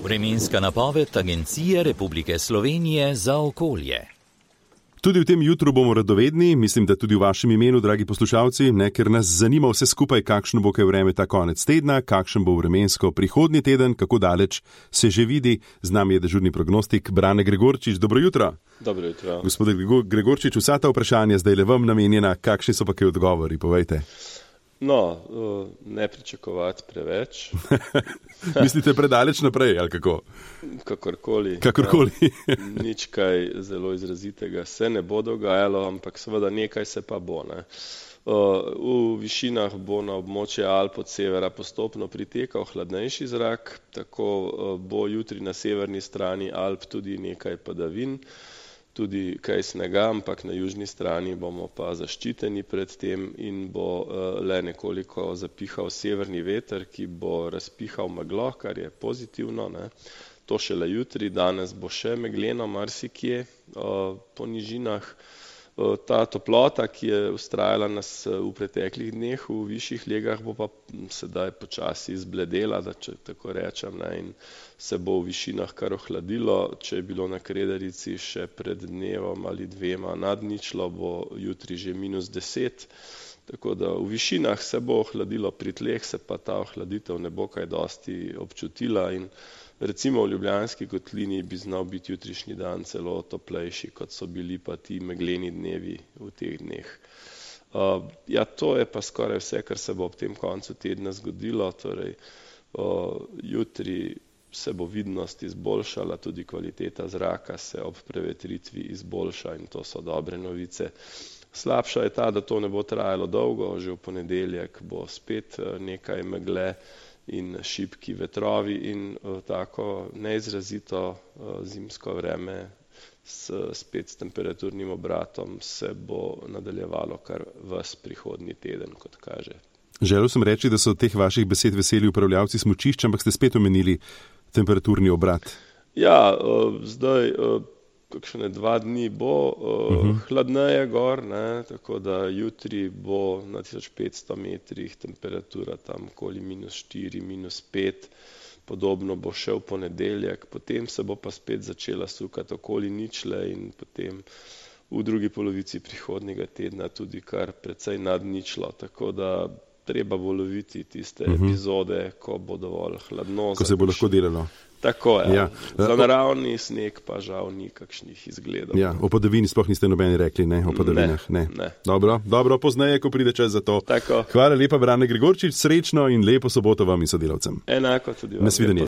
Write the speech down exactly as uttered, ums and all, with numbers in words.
Vremenska napoved Agencije Republike Slovenije za okolje. Tudi v tem jutru bomo radovedni, mislim, da tudi v vašem imenu, dragi poslušalci, ne, ker nas zanima vse skupaj, kakšno bo kaj vreme ta konec tedna, kakšen bo vremensko prihodnji teden, kako daleč se že vidi. Z nami je dežurni prognostik Brane Gregorčič. Dobro jutro. Dobro jutro. Gospod Gregorčič, vsa ta vprašanja zdaj le vam namenjena, kakšni so pa kaj odgovori, povejte. No, ne pričakovati preveč. Mislite predaleč naprej, ali kako? Kakorkoli. Kakorkoli. Nič kaj zelo izrazitega se ne bo dogajalo, ampak seveda nekaj se pa bo. Ne. V višinah bo na območje Alp od severa postopno pritekal hladnejši zrak, tako bo jutri na severni strani Alp tudi nekaj padavin, tudi kaj snega, ampak na južni strani bomo pa zaščiteni pred tem in bo le nekoliko zapihal severni veter, ki bo razpihal meglo, kar je pozitivno. Ne. To šele jutri, danes bo še megleno marsikje po nižinah. Ta toplota, ki je vztrajala nas v preteklih dneh v višjih legah, bo pa sedaj počasi izbledela, da če tako rečem, ne, in se bo v višinah kar ohladilo. Če je bilo na Kredarici še pred dnevom ali dvema nad ničlo, bo jutri že minus deset. Tako da v višinah se bo ohladilo, pri tleh se pa ta ohladitev ne bo kaj dosti občutila in recimo v Ljubljanski kotlini bi znal biti jutrišnji dan celo toplejši, kot so bili pa ti megleni dnevi v teh dneh. Uh, ja, to je pa skoraj vse, kar se bo ob tem koncu tedna zgodilo. Torej, uh, jutri se bo vidnost izboljšala, tudi kvaliteta zraka se ob prevetritvi izboljša in to so dobre novice. Slabša je ta, da to ne bo trajalo dolgo, že v ponedeljek bo spet nekaj megle in šibki vetrovi in uh, tako neizrazito uh, zimsko vreme s, spet s temperaturnim obratom se bo nadaljevalo kar ves prihodnji teden, kot kaže. Želel sem reči, da so teh vaših besed veseli upravljavci smučišč, ampak ste spet omenili temperaturni obrat. Ja, uh, zdaj uh, kakšne dva dni bo uh, uh-huh. hladneje gor, ne, tako da jutri bo na tisoč petsto metrih temperatura tam okoli minus štiri, minus pet, podobno bo še v ponedeljek, potem se bo pa spet začela sukati okoli ničle in potem v drugi polovici prihodnjega tedna tudi kar precej nad ničlo, tako da treba bo loviti tiste uh-huh. epizode, ko bo dovolj hladno. Ko se bo lahko delalo. Tako je. Ja. Za naravni sneg pa žal ni kakšnih izgledov. Ja, o padavini sploh niste nobeni rekli, ne? O padavinah, ne. ne. ne. Dobro, dobro, pozneje, ko pride čas za to. Tako. Hvala lepa, Brane Gregorčič, srečno in lepo soboto vam in sodelavcem. Enako tudi vam. Nasvidenje.